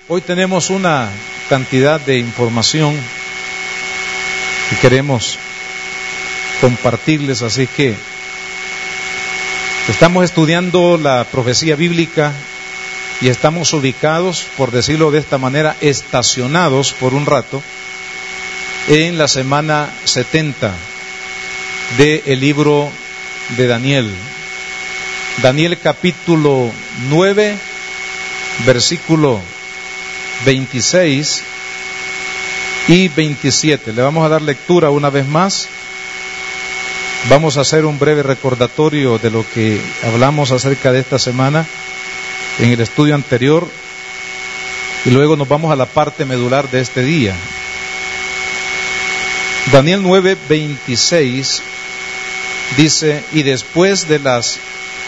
Hoy tenemos una cantidad de información que queremos compartirles, así que estamos estudiando la profecía bíblica y estamos ubicados, por decirlo de esta manera, estacionados por un rato en la semana 70 del libro de Daniel. Daniel capítulo 9, versículo 26 y 27. Le vamos a dar lectura una vez más. Vamos a hacer un breve recordatorio de lo que hablamos acerca de esta semana en el estudio anterior y luego nos vamos a la parte medular de este día. Daniel 9, 26 dice: y después de las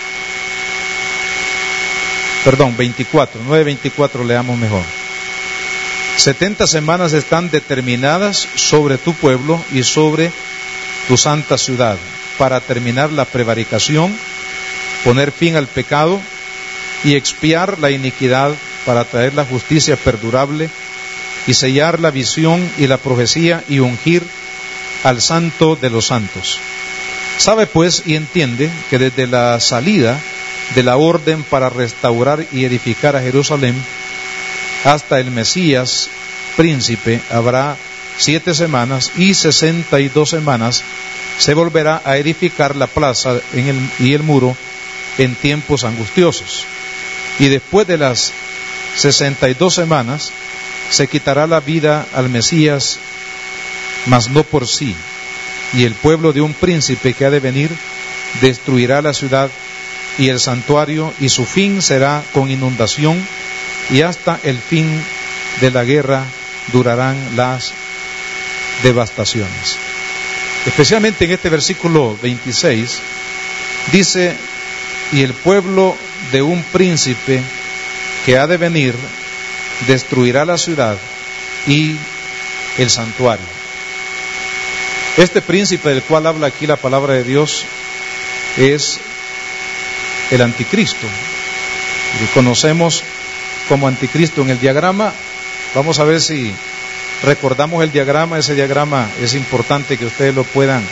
24, 9:24 leamos mejor. 70 semanas están determinadas sobre tu pueblo y sobre tu santa ciudad, para terminar la prevaricación, poner fin al pecado y expiar la iniquidad, para traer la justicia perdurable y sellar la visión y la profecía y ungir al santo de los santos. Sabe pues y entiende que desde la salida de la orden para restaurar y edificar a Jerusalén hasta el Mesías príncipe habrá 7 semanas, y 62 semanas se volverá a edificar la plaza y el muro en tiempos angustiosos. Y después de las 62 semanas se quitará la vida al Mesías, mas no por sí, y el pueblo de un príncipe que ha de venir destruirá la ciudad y el santuario, y su fin será con inundación, y hasta el fin de la guerra durarán las devastaciones. Especialmente en este versículo 26 dice: y el pueblo de un príncipe que ha de venir destruirá la ciudad y el santuario. Este príncipe del cual habla aquí la palabra de Dios es el anticristo, que conocemos como anticristo en el diagrama. Vamos a ver si recordamos el diagrama. Ese diagrama es importante que ustedes lo puedan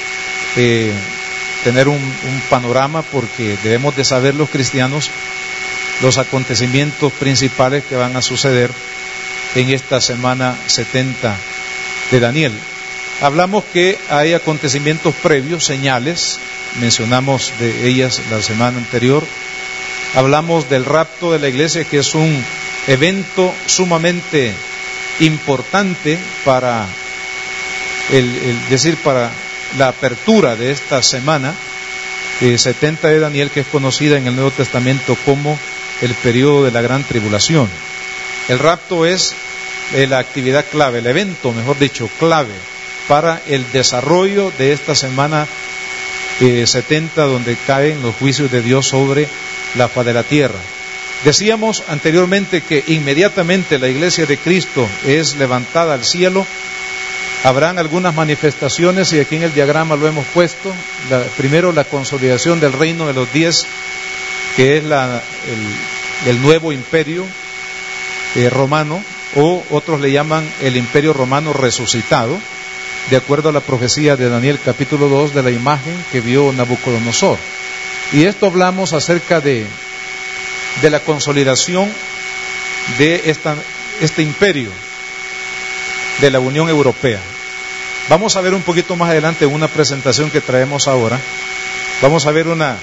tener un panorama, porque debemos de saber los cristianos los acontecimientos principales que van a suceder en esta semana 70 de Daniel. Hablamos que hay acontecimientos previos, señales, mencionamos de ellas la semana anterior. Hablamos del rapto de la iglesia, que es un evento sumamente importante para para la apertura de esta semana 70 de Daniel, que es conocida en el Nuevo Testamento como el periodo de la gran tribulación. El rapto es la actividad clave, el evento, mejor dicho, clave para el desarrollo de esta semana 70, donde caen los juicios de Dios sobre la faz de la tierra. Decíamos anteriormente que inmediatamente la iglesia de Cristo es levantada al cielo. Habrán algunas manifestaciones, y aquí en el diagrama lo hemos puesto. Primero, la consolidación del reino de los 10, que es el nuevo imperio romano, o otros le llaman el imperio romano resucitado, de acuerdo a la profecía de Daniel capítulo 2 de la imagen que vio Nabucodonosor. Y esto hablamos acerca de la consolidación de este imperio de la Unión Europea. Vamos a ver un poquito más adelante en una presentación que traemos ahora. Vamos a ver una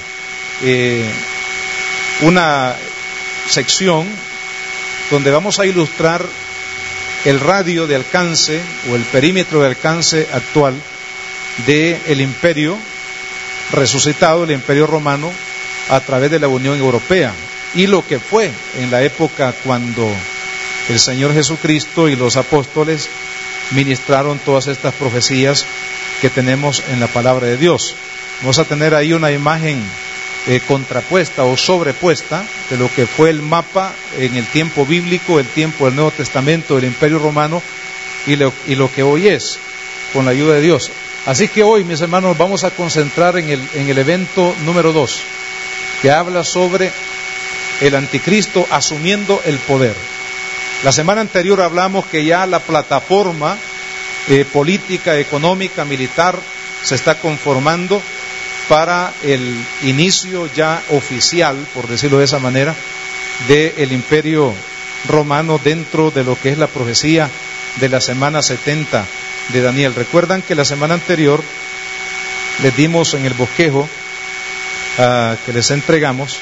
sección donde vamos a ilustrar el radio de alcance o el perímetro de alcance actual del imperio resucitado, el imperio romano, a través de la Unión Europea, y lo que fue en la época cuando el Señor Jesucristo y los apóstoles ministraron todas estas profecías que tenemos en la palabra de Dios. Vamos a tener ahí una imagen contrapuesta o sobrepuesta de lo que fue el mapa en el tiempo bíblico, el tiempo del Nuevo Testamento, del Imperio Romano, y lo que hoy es, con la ayuda de Dios. Así que hoy, mis hermanos, vamos a concentrar en el evento número 2, que habla sobre el anticristo asumiendo el poder. La semana anterior hablamos que ya la plataforma política, económica, militar se está conformando para el inicio ya oficial, por decirlo de esa manera, del imperio romano dentro de lo que es la profecía de la semana 70 de Daniel. Recuerdan que la semana anterior les dimos en el bosquejo que les entregamos,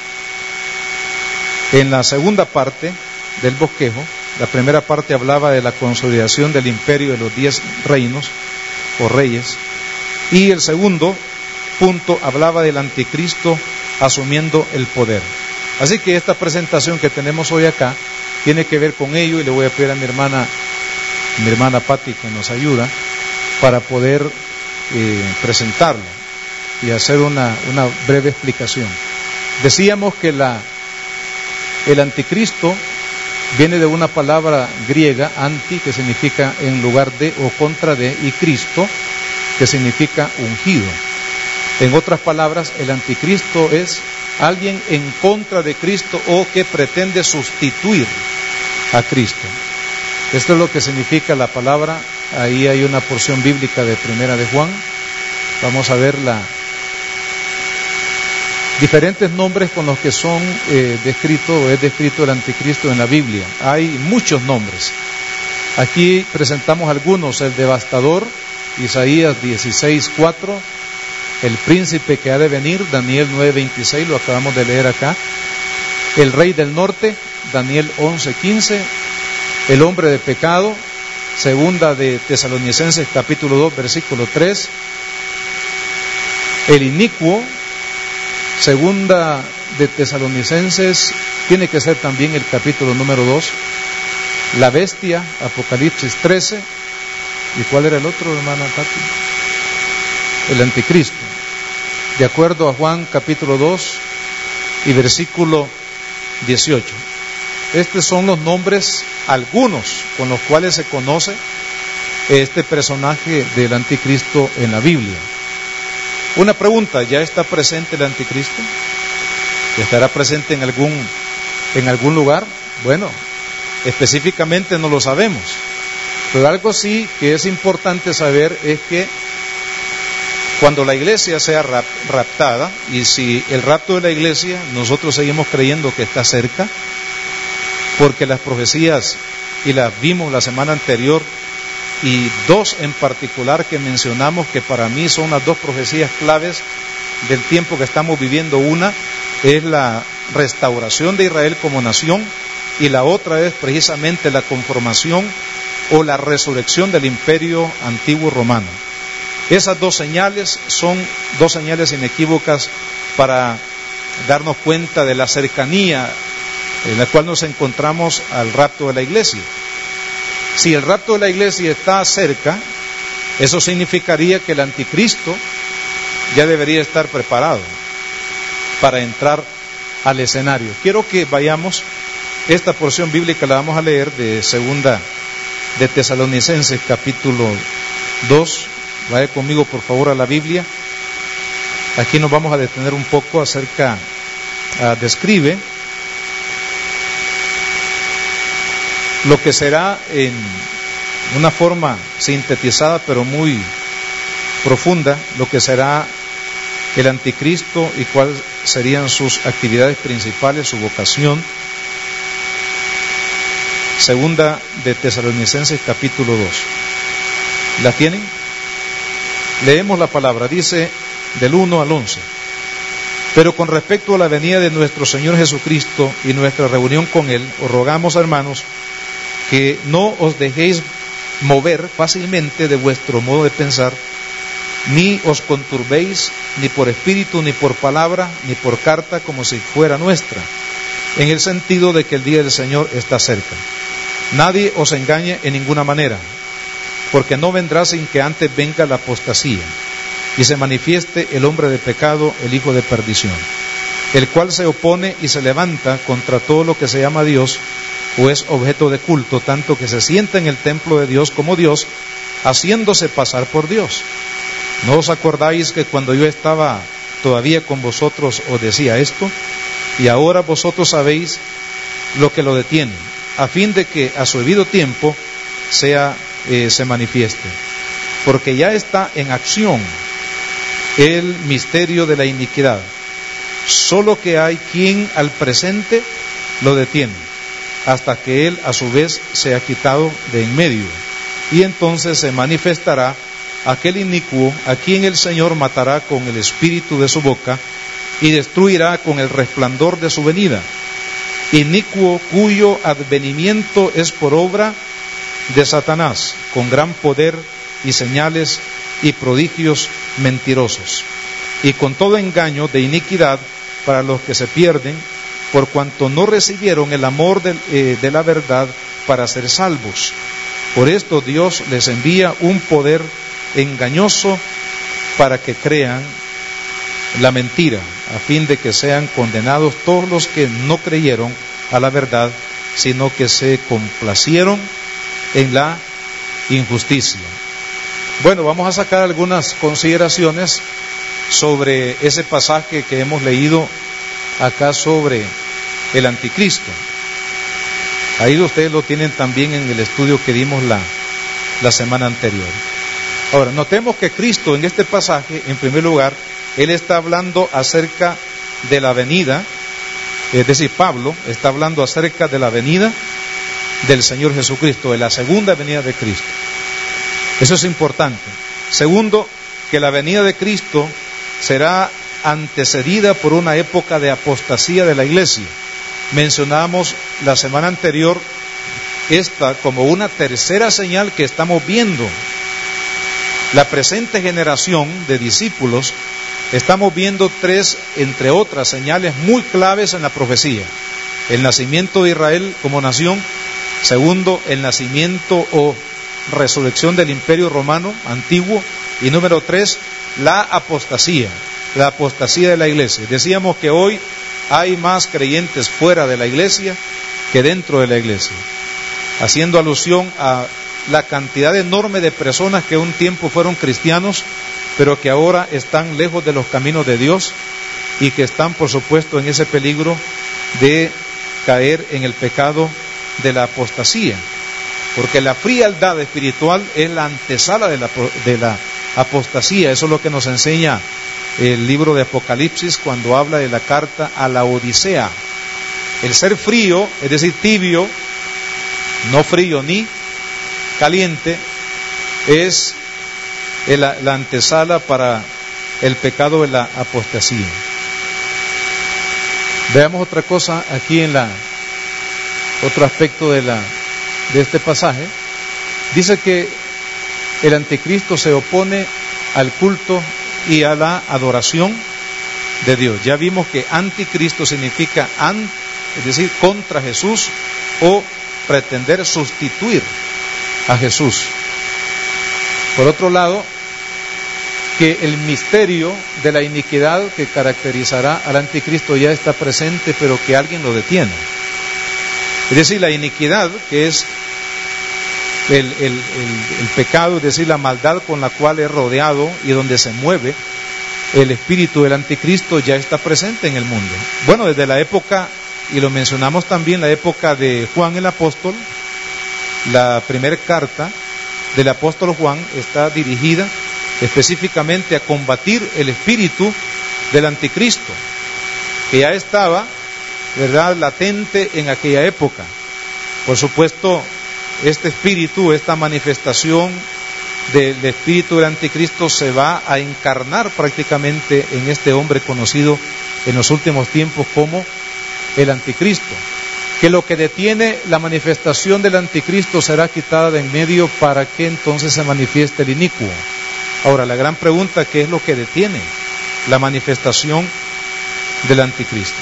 en la segunda parte del bosquejo. La primera parte hablaba de la consolidación del imperio de los 10 reinos o reyes, y el segundo punto hablaba del anticristo asumiendo el poder. Así que esta presentación que tenemos hoy acá tiene que ver con ello, y le voy a pedir a mi hermana Patti que nos ayuda para poder presentarlo y hacer una breve explicación. Decíamos que el anticristo viene de una palabra griega, anti, que significa en lugar de o contra de, y Cristo, que significa ungido. En otras palabras, el anticristo es alguien en contra de Cristo o que pretende sustituir a Cristo. Esto es lo que significa la palabra. Ahí hay una porción bíblica de Primera de Juan. Vamos a ver diferentes nombres con los que son descrito o es descrito el anticristo en la Biblia. Hay muchos nombres. Aquí presentamos algunos: el devastador, Isaías 16:4, el príncipe que ha de venir, Daniel 9:26, lo acabamos de leer acá, el rey del norte, Daniel 11:15, el hombre de pecado, segunda de Tesalonicenses capítulo 2 versículo 3, el inicuo, segunda de Tesalonicenses, tiene que ser también el capítulo número 2, la bestia, Apocalipsis 13, ¿y cuál era el otro, hermana Pati? El anticristo, de acuerdo a Juan capítulo 2 y versículo 18. Estos son los nombres, algunos con los cuales se conoce este personaje del anticristo en la Biblia. Una pregunta: ¿ya está presente el anticristo? ¿Estará presente en algún lugar? Bueno, específicamente no lo sabemos, pero algo sí que es importante saber es que cuando la iglesia sea raptada, y si el rapto de la iglesia nosotros seguimos creyendo que está cerca, porque las profecías, y las vimos la semana anterior, y dos en particular que mencionamos que para mí son las dos profecías claves del tiempo que estamos viviendo. Una es la restauración de Israel como nación, y la otra es precisamente la conformación o la resurrección del imperio antiguo romano. Esas dos señales son dos señales inequívocas para darnos cuenta de la cercanía en la cual nos encontramos al rapto de la iglesia. Si el rapto de la iglesia está cerca, eso significaría que el anticristo ya debería estar preparado para entrar al escenario. Quiero que vayamos, esta porción bíblica la vamos a leer de segunda de Tesalonicenses capítulo 2. Vaya conmigo por favor a la Biblia. Aquí nos vamos a detener un poco acerca, describe lo que será en una forma sintetizada pero muy profunda, lo que será el anticristo y cuáles serían sus actividades principales, su vocación. Segunda de Tesalonicenses capítulo 2. ¿La tienen? Leemos la palabra, dice del 1 al 11. Pero con respecto a la venida de nuestro Señor Jesucristo y nuestra reunión con Él, os rogamos, hermanos, que no os dejéis mover fácilmente de vuestro modo de pensar, ni os conturbéis ni por espíritu, ni por palabra, ni por carta, como si fuera nuestra, en el sentido de que el día del Señor está cerca. Nadie os engañe en ninguna manera, porque no vendrá sin que antes venga la apostasía, y se manifieste el hombre de pecado, el hijo de perdición, el cual se opone y se levanta contra todo lo que se llama Dios, o es objeto de culto, tanto que se sienta en el templo de Dios como Dios, haciéndose pasar por Dios. ¿No os acordáis que cuando yo estaba todavía con vosotros os decía esto? Y ahora vosotros sabéis lo que lo detiene, a fin de que a su debido tiempo se manifieste. Porque ya está en acción el misterio de la iniquidad, solo que hay quien al presente lo detiene, hasta que él a su vez sea quitado de en medio. Y entonces se manifestará aquel inicuo, a quien el Señor matará con el espíritu de su boca y destruirá con el resplandor de su venida. Inicuo cuyo advenimiento es por obra de Satanás, con gran poder y señales y prodigios mentirosos, y con todo engaño de iniquidad para los que se pierden, por cuanto no recibieron el amor de la verdad para ser salvos. Por esto Dios les envía un poder engañoso para que crean la mentira, a fin de que sean condenados todos los que no creyeron a la verdad, sino que se complacieron en la injusticia. Bueno, vamos a sacar algunas consideraciones sobre ese pasaje que hemos leído acá sobre el anticristo. Ahí ustedes lo tienen también en el estudio que dimos la semana anterior. Ahora, notemos que Cristo en este pasaje, en primer lugar, Él está hablando acerca de la venida, es decir, Pablo está hablando acerca de la venida del Señor Jesucristo, de la segunda venida de Cristo. Eso es importante. Segundo, que la venida de Cristo será antecedida por una época de apostasía de la iglesia. Mencionamos la semana anterior esta como una tercera señal que estamos viendo. La presente generación de discípulos estamos viendo tres, entre otras, señales muy claves en la profecía. El nacimiento de Israel como nación. Segundo, el nacimiento o resurrección del Imperio Romano antiguo. Y número 3, la apostasía de la iglesia. Decíamos que hoy hay más creyentes fuera de la iglesia que dentro de la iglesia, haciendo alusión a la cantidad enorme de personas que un tiempo fueron cristianos, pero que ahora están lejos de los caminos de Dios y que están, por supuesto, en ese peligro de caer en el pecado de la apostasía, porque la frialdad espiritual es la antesala de la apostasía. Eso es lo que nos enseña el libro de Apocalipsis cuando habla de la carta a la Odisea. El ser frío, es decir, tibio, no frío ni caliente, es la antesala para el pecado de la apostasía. Veamos otra cosa aquí otro aspecto de este pasaje. Dice que el anticristo se opone al culto y a la adoración de Dios. Ya vimos que anticristo significa es decir, contra Jesús o pretender sustituir a Jesús. Por otro lado, que el misterio de la iniquidad que caracterizará al anticristo ya está presente, pero que alguien lo detiene. Es decir, la iniquidad, que es el pecado, es decir, la maldad con la cual es rodeado y donde se mueve el espíritu del anticristo, ya está presente en el mundo. Bueno, desde la época, y lo mencionamos también, la época de Juan el apóstol, la primera carta del apóstol Juan está dirigida específicamente a combatir el espíritu del anticristo, que ya estaba, ¿verdad?, latente en aquella época. Por supuesto, este espíritu, esta manifestación del espíritu del anticristo se va a encarnar prácticamente en este hombre conocido en los últimos tiempos como el anticristo, que lo que detiene la manifestación del anticristo será quitada de en medio para que entonces se manifieste el inicuo. Ahora, la gran pregunta, ¿qué es lo que detiene la manifestación del anticristo?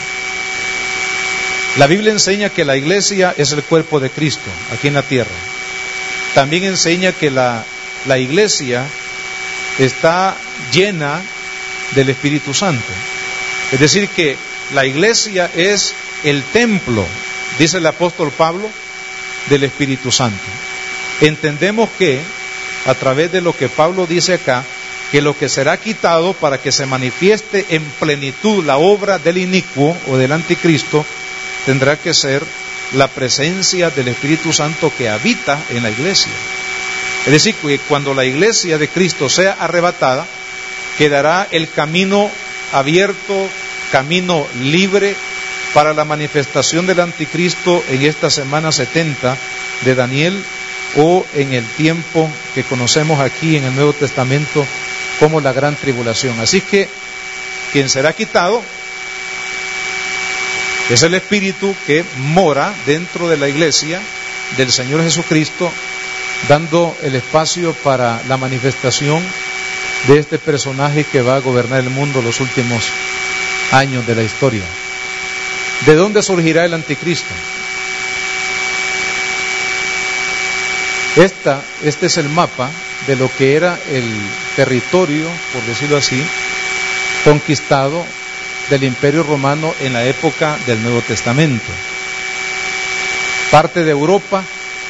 La Biblia enseña que la iglesia es el cuerpo de Cristo aquí en la tierra. También enseña que la iglesia está llena del Espíritu Santo. Es decir, que la iglesia es el templo, dice el apóstol Pablo, del Espíritu Santo. Entendemos que, a través de lo que Pablo dice acá, que lo que será quitado para que se manifieste en plenitud la obra del inicuo o del anticristo, tendrá que ser la presencia del Espíritu Santo que habita en la iglesia. Es decir, que cuando la iglesia de Cristo sea arrebatada, quedará el camino abierto, camino libre para la manifestación del anticristo en esta semana 70 de Daniel, o en el tiempo que conocemos aquí en el Nuevo Testamento como la gran tribulación. Así que quien será quitado es el Espíritu que mora dentro de la iglesia del Señor Jesucristo, dando el espacio para la manifestación de este personaje que va a gobernar el mundo los últimos años de la historia. ¿De dónde surgirá el anticristo? Este es el mapa de lo que era el territorio, por decirlo así, conquistado del Imperio Romano en la época del Nuevo Testamento. Parte de Europa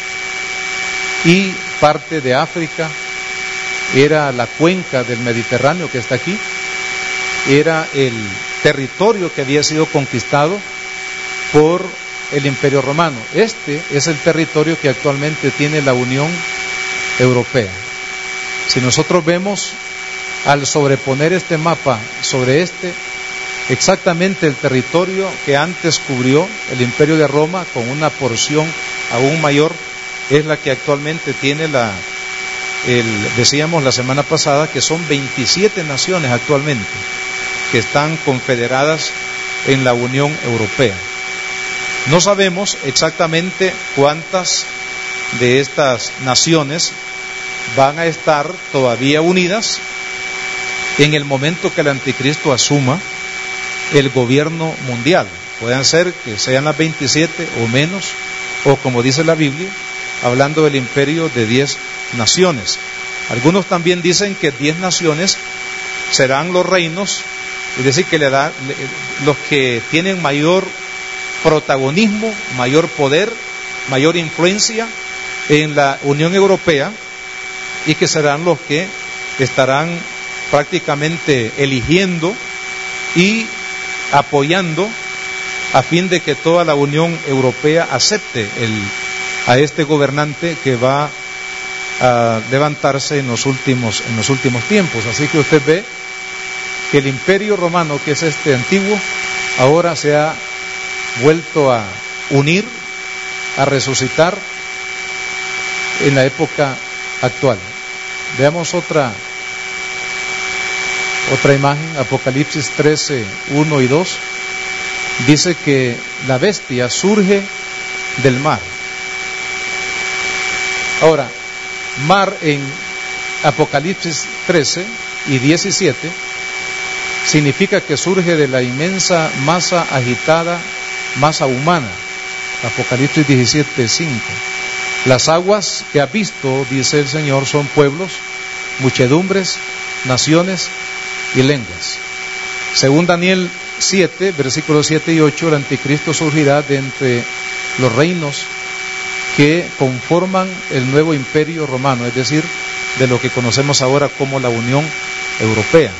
y parte de África, era la cuenca del Mediterráneo que está aquí, era el territorio que había sido conquistado por el Imperio Romano. Este es el territorio que actualmente tiene la Unión Europea. Si nosotros vemos, al sobreponer este mapa sobre exactamente el territorio que antes cubrió el Imperio de Roma, con una porción aún mayor, es la que actualmente tiene decíamos la semana pasada que son 27 naciones actualmente que están confederadas en la Unión Europea. No sabemos exactamente cuántas de estas naciones van a estar todavía unidas en el momento que el anticristo asuma el gobierno mundial. Pueden ser que sean las 27 o menos, o como dice la Biblia, hablando del imperio de 10 naciones. Algunos también dicen que 10 naciones serán los reinos, es decir, que los que tienen mayor protagonismo, mayor poder, mayor influencia en la Unión Europea, y que serán los que estarán prácticamente eligiendo y apoyando a fin de que toda la Unión Europea acepte a este gobernante que va a levantarse en los últimos tiempos. Así que usted ve que el Imperio Romano, que es este antiguo, ahora se ha vuelto a unir, a resucitar en la época actual. Veamos otra imagen, Apocalipsis 13, 1 y 2. Dice que la bestia surge del mar. Ahora, mar en Apocalipsis 13 y 17 significa que surge de la inmensa masa agitada, masa humana. Apocalipsis 17, 5. Las aguas que has visto, dice el Señor, son pueblos, muchedumbres, naciones y lenguas. Según Daniel 7, versículos 7 y 8, el anticristo surgirá de entre los reinos que conforman el nuevo imperio romano, es decir, de lo que conocemos ahora como la Unión Europea.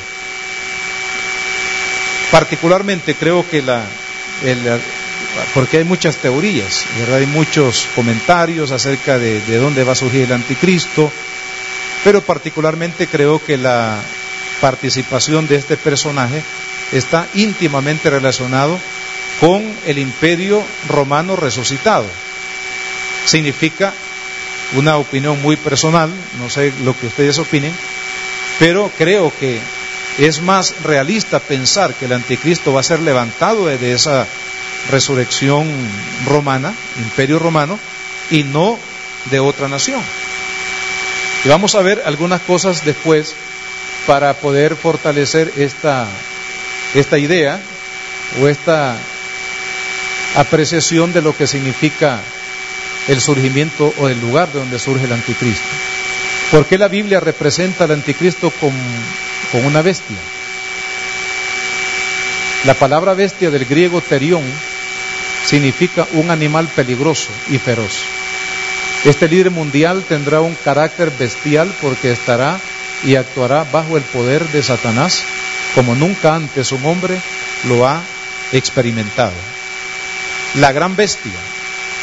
Particularmente creo que porque hay muchas teorías, ¿verdad? Hay muchos comentarios acerca de dónde va a surgir el anticristo, pero particularmente creo que la participación de este personaje está íntimamente relacionado con el imperio romano resucitado. Significa, una opinión muy personal, no sé lo que ustedes opinen, pero creo que es más realista pensar que el anticristo va a ser levantado de esa resurrección romana, imperio romano, y no de otra nación. Y vamos a ver algunas cosas después para poder fortalecer esta idea o esta apreciación de lo que significa el surgimiento o el lugar de donde surge el anticristo. ¿Por qué la Biblia representa al anticristo con una bestia? La palabra bestia del griego terión significa un animal peligroso y feroz. Este líder mundial tendrá un carácter bestial porque estará y actuará bajo el poder de Satanás como nunca antes un hombre lo ha experimentado. La gran bestia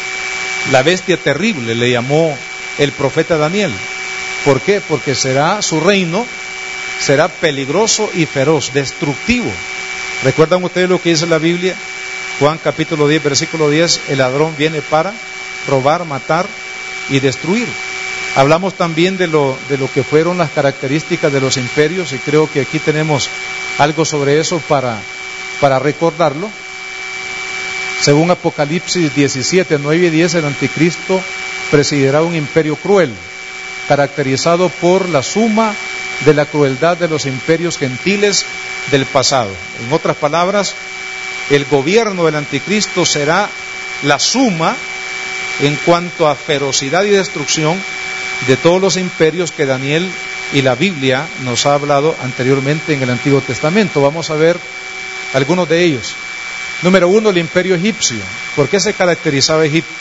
La bestia terrible le llamó el profeta Daniel. ¿Por qué? Porque su reino será peligroso y feroz, destructivo. ¿Recuerdan ustedes lo que dice la Biblia? Juan capítulo 10, versículo 10, el ladrón viene para robar, matar y destruir. Hablamos también de lo que fueron las características de los imperios, y creo que aquí tenemos algo sobre eso para recordarlo. Según Apocalipsis 17, 9 y 10, el anticristo presidirá un imperio cruel, caracterizado por la suma de la crueldad de los imperios gentiles del pasado. En otras palabras, el gobierno del anticristo será la suma en cuanto a ferocidad y destrucción de todos los imperios que Daniel y la Biblia nos ha hablado anteriormente en el Antiguo Testamento. Vamos a ver algunos de ellos. Número 1, el imperio egipcio. ¿Por qué se caracterizaba Egipto?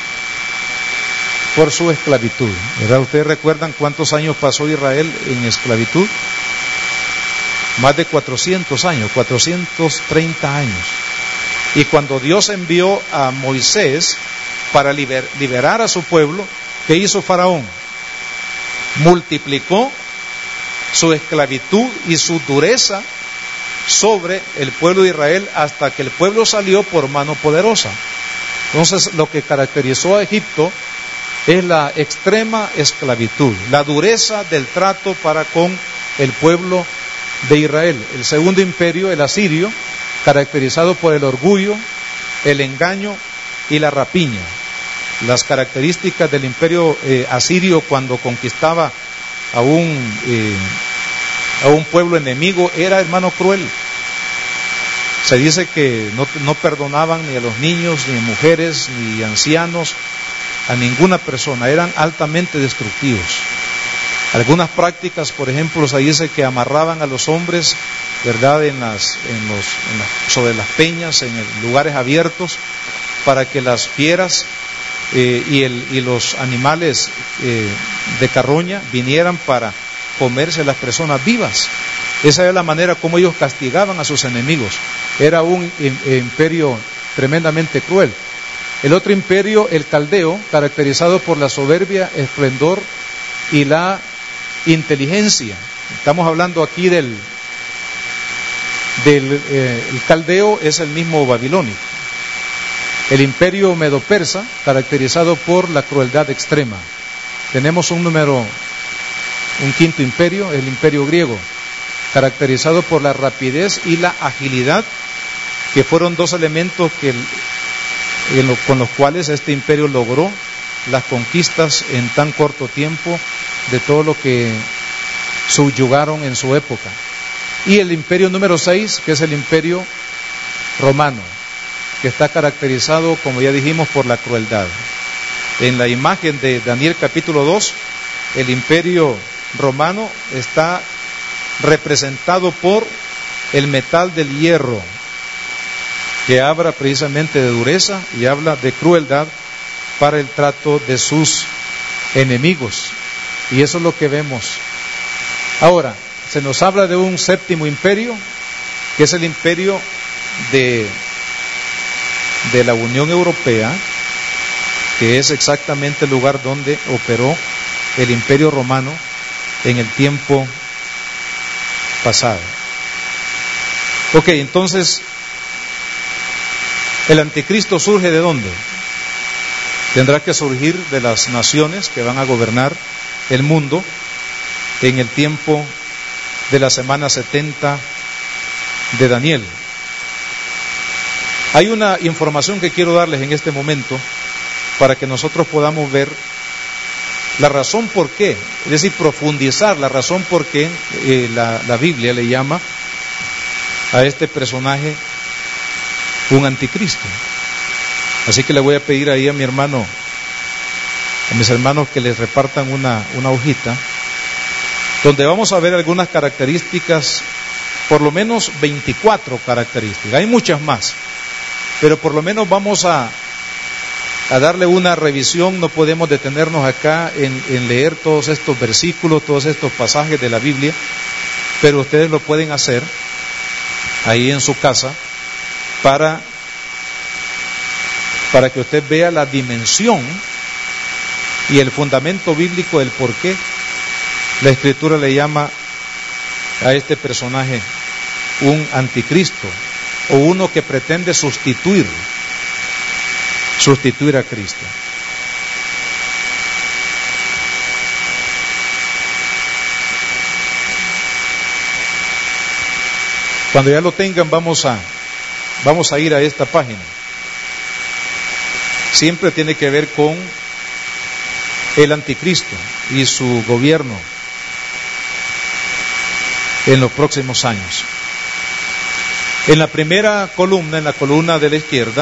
Por su esclavitud, ¿verdad? ¿Ustedes recuerdan cuántos años pasó Israel en esclavitud? Más de 400 años, 430 años. Y cuando Dios envió a Moisés para liberar a su pueblo, ¿qué hizo Faraón? Multiplicó su esclavitud y su dureza sobre el pueblo de Israel hasta que el pueblo salió por mano poderosa. Entonces, lo que caracterizó a Egipto es la extrema esclavitud, la dureza del trato para con el pueblo de Israel. El segundo imperio, el asirio, caracterizado por el orgullo, el engaño y la rapiña. Las características del imperio asirio cuando conquistaba a un pueblo enemigo era, hermano, cruel. Se dice que no perdonaban ni a los niños, ni mujeres, ni ancianos, a ninguna persona, eran altamente destructivos. Algunas prácticas, por ejemplo, se dice que amarraban a los hombres, ¿verdad?, sobre las peñas, en lugares abiertos, para que las fieras y los animales de carroña vinieran para comerse a las personas vivas. Esa era la manera como ellos castigaban a sus enemigos. Era un imperio tremendamente cruel. El otro imperio, el caldeo, caracterizado por la soberbia, esplendor y la inteligencia. Estamos hablando aquí el caldeo es el mismo babilónico. El imperio medo-persa, caracterizado por la crueldad extrema. Tenemos un quinto imperio, el imperio griego, caracterizado por la rapidez y la agilidad, que fueron dos elementos con los cuales este imperio logró las conquistas en tan corto tiempo de todo lo que subyugaron en su época. Y el imperio número 6, que es el imperio romano, que está caracterizado, como ya dijimos, por la crueldad. En la imagen de Daniel capítulo 2, el imperio romano está representado por el metal del hierro, que habla precisamente de dureza y habla de crueldad para el trato de sus enemigos. Y eso es lo que vemos. Ahora, se nos habla de un séptimo imperio, que es el imperio de la Unión Europea, que es exactamente el lugar donde operó el imperio romano en el tiempo pasado. Ok, entonces, ¿el anticristo surge de dónde? Tendrá que surgir de las naciones que van a gobernar el mundo en el tiempo de la semana 70 de Daniel. Hay una información que quiero darles en este momento para que nosotros podamos ver la razón por qué, es decir, profundizar la razón por qué la Biblia le llama a este personaje un anticristo. Así que le voy a pedir ahí a mis hermanos que les repartan una hojita donde vamos a ver algunas características, por lo menos 24 características. Hay muchas más, pero por lo menos vamos a darle una revisión. No podemos detenernos acá en leer todos estos versículos, todos estos pasajes de la Biblia, pero ustedes lo pueden hacer ahí en su casa para para que usted vea la dimensión y el fundamento bíblico del por qué la Escritura le llama a este personaje un anticristo, o uno que pretende sustituir a Cristo. Cuando ya lo tengan, vamos a ir a esta página. Siempre tiene que ver con el anticristo y su gobierno en los próximos años. En la primera columna, en la columna de la izquierda,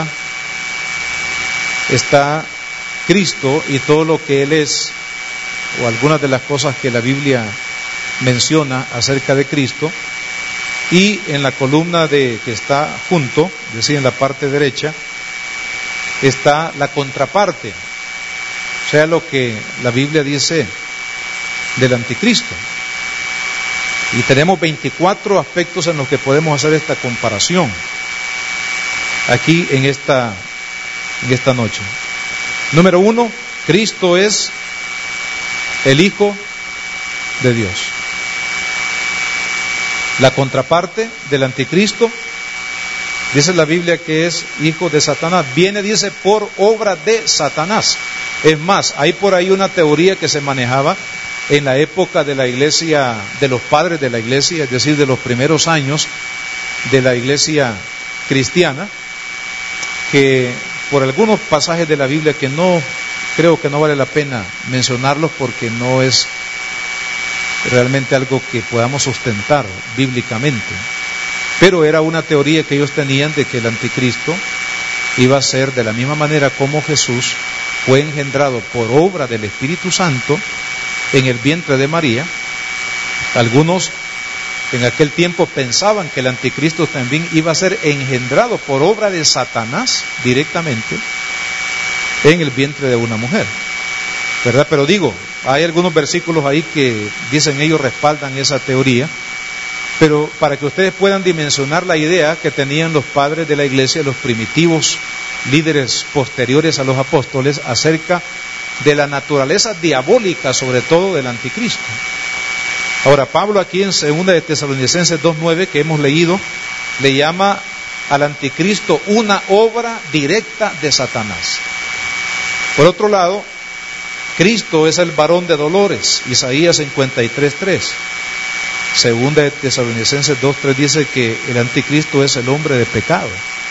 está Cristo y todo lo que Él es, o algunas de las cosas que la Biblia menciona acerca de Cristo. Y en la columna que está junto, es decir, en la parte derecha, está la contraparte, o sea, lo que la Biblia dice del anticristo. Y tenemos 24 aspectos en los que podemos hacer esta comparación aquí en esta noche. Número 1, Cristo es el Hijo de Dios. La contraparte del anticristo, dice la Biblia que es hijo de Satanás. Viene, dice, por obra de Satanás. Es más, hay por ahí una teoría que se manejaba en la época de la iglesia, de los padres de la iglesia, es decir, de los primeros años de la iglesia cristiana, que por algunos pasajes de la Biblia que no, creo que no vale la pena mencionarlos porque no es realmente algo que podamos sustentar bíblicamente, pero era una teoría que ellos tenían de que el anticristo iba a ser de la misma manera como Jesús fue engendrado por obra del Espíritu Santo en el vientre de María. Algunos en aquel tiempo pensaban que el anticristo también iba a ser engendrado por obra de Satanás directamente en el vientre de una mujer, ¿verdad? Pero digo, hay algunos versículos ahí que dicen ellos respaldan esa teoría, pero para que ustedes puedan dimensionar la idea que tenían los padres de la iglesia, los primitivos líderes posteriores a los apóstoles, acerca de la naturaleza diabólica, sobre todo del anticristo. Ahora, Pablo aquí en 2 de Tesalonicenses 2:9, que hemos leído, le llama al anticristo una obra directa de Satanás. Por otro lado, Cristo es el varón de dolores, Isaías 53:3. 2 de Tesalonicenses 2:3 dice que el anticristo es el hombre de pecado.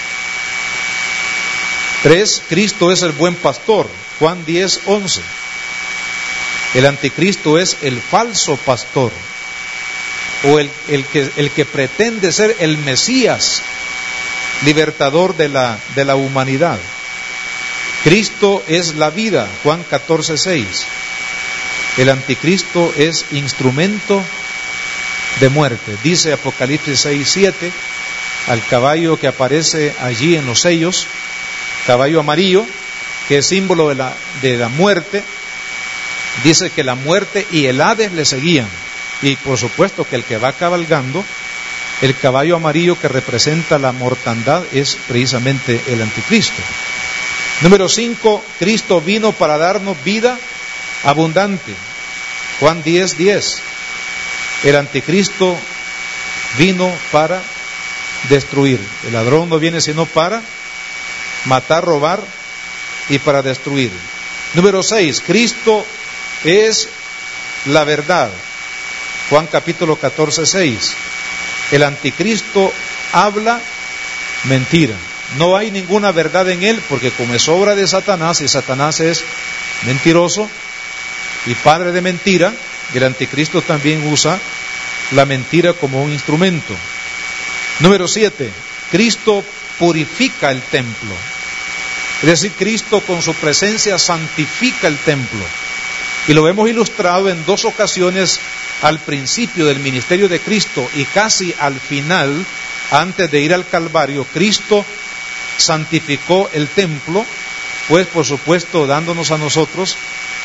3, Cristo es el buen pastor, Juan 10:11. El anticristo es el falso pastor, o el que pretende ser el Mesías, libertador de la humanidad. Cristo es la vida, Juan 14:6. El anticristo es instrumento de muerte. Dice Apocalipsis 6:7, al caballo que aparece allí en los sellos, caballo amarillo, que es símbolo de la muerte, dice que la muerte y el Hades le seguían. Y por supuesto que el que va cabalgando, el caballo amarillo que representa la mortandad, es precisamente el anticristo. Número 5, Cristo vino para darnos vida abundante. Juan 10:10. El anticristo vino para destruir. El ladrón no viene sino para matar, robar y para destruir. Número 6, Cristo es la verdad. Juan capítulo 14:6. El anticristo habla mentira. No hay ninguna verdad en él, porque como es obra de Satanás, y Satanás es mentiroso y padre de mentira, el anticristo también usa la mentira como un instrumento. Número 7, Cristo purifica el templo. Es decir, Cristo con su presencia santifica el templo. Y lo hemos ilustrado en 2 ocasiones al principio del ministerio de Cristo y casi al final, antes de ir al Calvario. Cristo santificó el templo, pues por supuesto dándonos a nosotros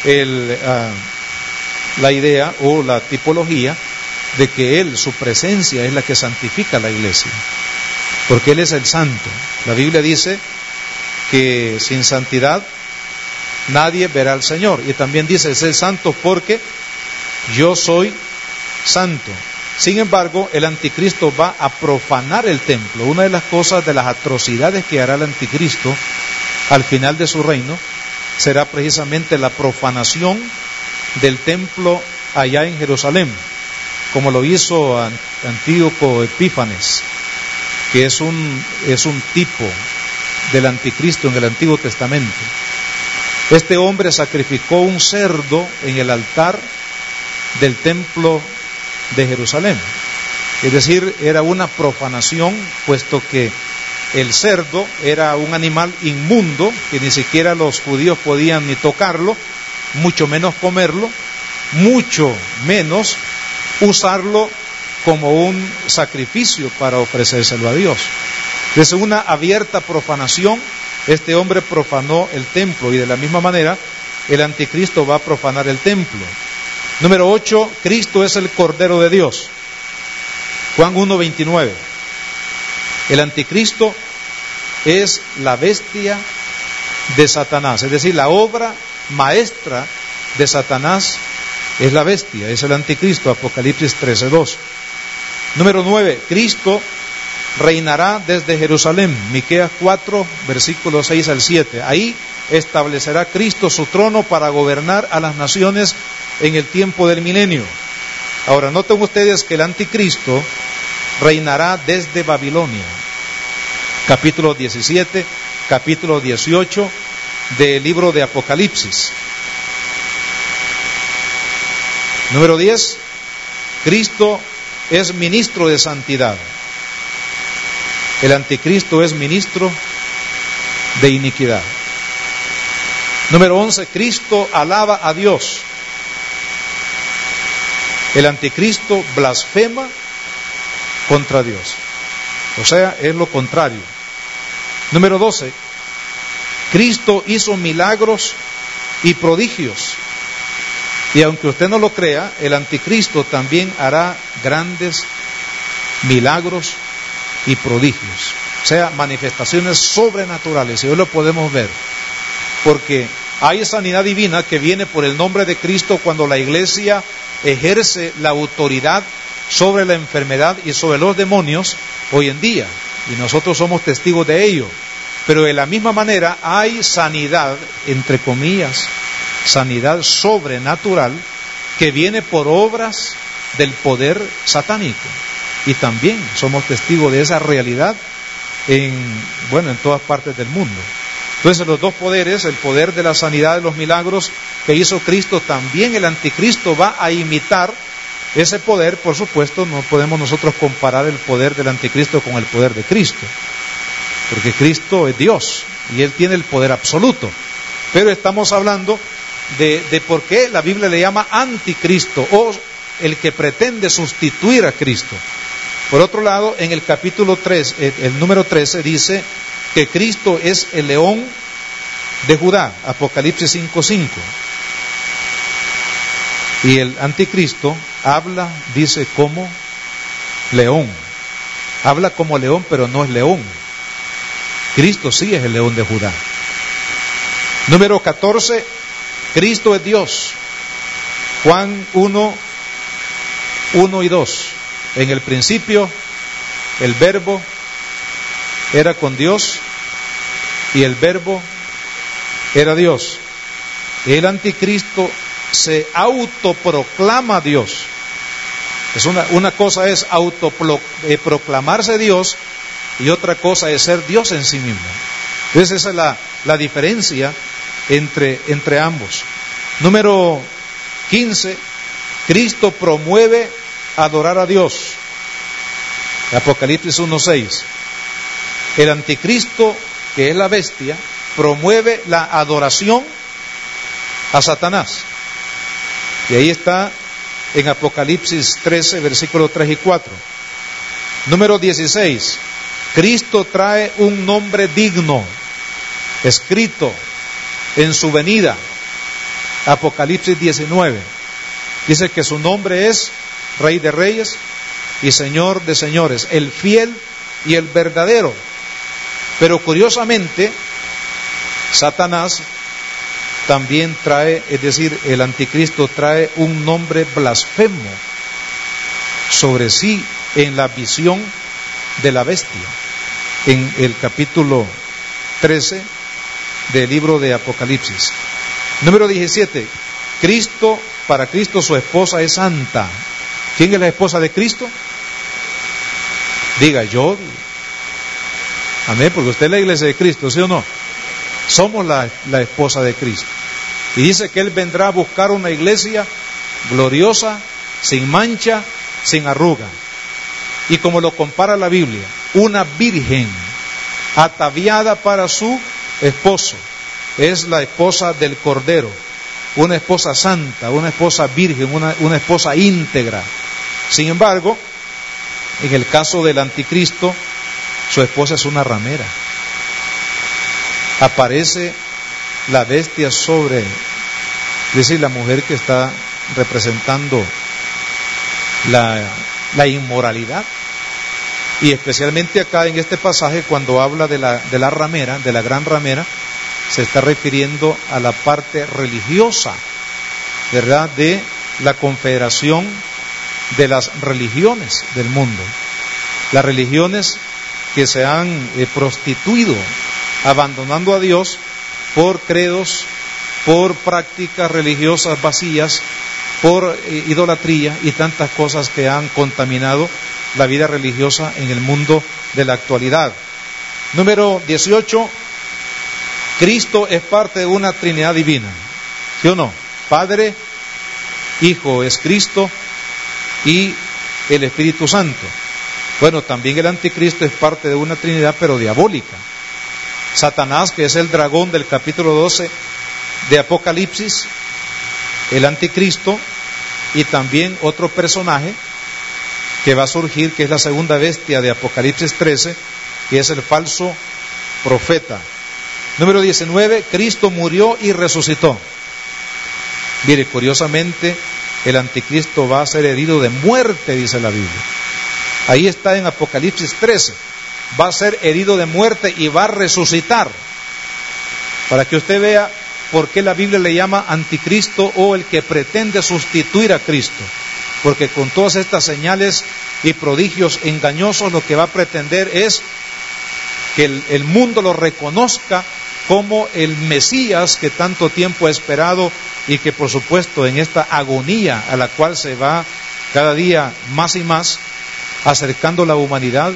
la idea o la tipología de que Él, su presencia es la que santifica la iglesia, porque Él es el santo. La Biblia dice que sin santidad nadie verá al Señor. Y también dice, sed santos porque yo soy santo. Sin embargo, el anticristo va a profanar el templo. Una de las cosas, de las atrocidades que hará el anticristo al final de su reino, será precisamente la profanación del templo allá en Jerusalén, como lo hizo Antíoco Epífanes, que es un tipo del anticristo en el Antiguo Testamento. Este hombre sacrificó un cerdo en el altar del templo de Jerusalén. Es decir, era una profanación, puesto que el cerdo era un animal inmundo, que ni siquiera los judíos podían ni tocarlo, mucho menos comerlo, mucho menos usarlo como un sacrificio para ofrecérselo a Dios. Desde una abierta profanación, este hombre profanó el templo, y de la misma manera el anticristo va a profanar el templo. Número 8, Cristo es el Cordero de Dios. Juan 1:29. El anticristo es la bestia de Satanás, es decir, la obra maestra de Satanás es la bestia, es el anticristo, Apocalipsis 13:2. Número 9, Cristo reinará desde Jerusalén, Miqueas 4, versículos 6 al 7. Ahí establecerá Cristo su trono para gobernar a las naciones en el tiempo del milenio. Ahora, noten ustedes que el anticristo reinará desde Babilonia. Capítulo 17, capítulo 18 del libro de Apocalipsis. Número 10, Cristo es ministro de santidad. El anticristo es ministro de iniquidad. Número 11, Cristo alaba a Dios. El anticristo blasfema contra Dios. O sea, es lo contrario. Número 12, Cristo hizo milagros y prodigios. Y aunque usted no lo crea, el anticristo también hará grandes milagros y prodigios. O sea, manifestaciones sobrenaturales. Y hoy lo podemos ver. Porque hay sanidad divina que viene por el nombre de Cristo cuando la iglesia ejerce la autoridad sobre la enfermedad y sobre los demonios hoy en día. Y nosotros somos testigos de ello. Pero de la misma manera hay sanidad, entre comillas, sanidad sobrenatural que viene por obras del poder satánico. Y también somos testigos de esa realidad en todas partes del mundo. Entonces, los dos poderes, el poder de la sanidad de los milagros que hizo Cristo, también el anticristo va a imitar ese poder. Por supuesto, no podemos nosotros comparar el poder del anticristo con el poder de Cristo, porque Cristo es Dios y Él tiene el poder absoluto. Pero estamos hablando de por qué la Biblia le llama anticristo, o el que pretende sustituir a Cristo. Por otro lado, en el capítulo 3, el número 13, dice que Cristo es el león de Judá, Apocalipsis 5:5. Y el anticristo habla, dice, como león. Habla como león, pero no es león. Cristo sí es el león de Judá. Número 14, Cristo es Dios. Juan 1 y 2. En el principio, el Verbo era con Dios y el Verbo era Dios. El anticristo se autoproclama Dios. Una cosa es proclamarse Dios y otra cosa es ser Dios en sí mismo. Entonces esa es la diferencia entre ambos. Número 15, Cristo promueve adorar a Dios. Apocalipsis 1:6. El anticristo, que es la bestia, promueve la adoración a Satanás. Y ahí está en Apocalipsis 13, versículos 3 y 4. Número 16. Cristo trae un nombre digno, escrito en su venida. Apocalipsis 19. Dice que su nombre es Rey de Reyes y Señor de Señores, el fiel y el verdadero. Pero curiosamente, Satanás también trae, es decir, el anticristo trae un nombre blasfemo sobre sí en la visión de la bestia, en el capítulo 13 del libro de Apocalipsis. Número 17. Para Cristo su esposa es santa. ¿Quién es la esposa de Cristo? Diga yo. Amén, porque usted es la iglesia de Cristo, ¿sí o no? Somos la esposa de Cristo. Y dice que Él vendrá a buscar una iglesia gloriosa, sin mancha, sin arruga. Y como lo compara la Biblia, una virgen ataviada para su esposo. Es la esposa del Cordero, una esposa santa, una esposa virgen, una esposa íntegra. Sin embargo, en el caso del anticristo, su esposa es una ramera. Aparece la bestia sobre, es decir, la mujer que está representando la inmoralidad. Y especialmente acá en este pasaje, cuando habla de la ramera, de la gran ramera, se está refiriendo a la parte religiosa, ¿verdad?, de la confederación de las religiones del mundo. Las religiones que se han prostituido, abandonando a Dios por credos, por prácticas religiosas vacías, por idolatría y tantas cosas que han contaminado la vida religiosa en el mundo de la actualidad. Número 18. Cristo es parte de una Trinidad divina, ¿sí o no? Padre, Hijo es Cristo y el Espíritu Santo. Bueno, también el anticristo es parte de una Trinidad, pero diabólica. Satanás, que es el dragón del capítulo 12 de Apocalipsis, el anticristo, y también otro personaje que va a surgir, que es la segunda bestia de Apocalipsis 13, que es el falso profeta. Número 19, Cristo murió y resucitó. Mire, curiosamente, el anticristo va a ser herido de muerte, dice la Biblia. Ahí está en Apocalipsis 13. Va a ser herido de muerte y va a resucitar. Para que usted vea por qué la Biblia le llama anticristo o el que pretende sustituir a Cristo. Porque con todas estas señales y prodigios engañosos, lo que va a pretender es que el mundo lo reconozca como el Mesías que tanto tiempo ha esperado, y que por supuesto en esta agonía a la cual se va cada día más y más acercando la humanidad,